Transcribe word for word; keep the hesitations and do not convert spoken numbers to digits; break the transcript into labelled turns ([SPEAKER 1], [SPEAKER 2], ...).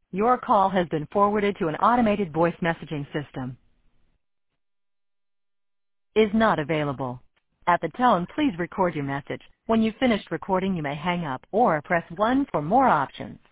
[SPEAKER 1] Your call has been forwarded to an automated voice messaging system. Is not available. At the tone, please record your message. When you've finished recording, you may hang up or press one for more options.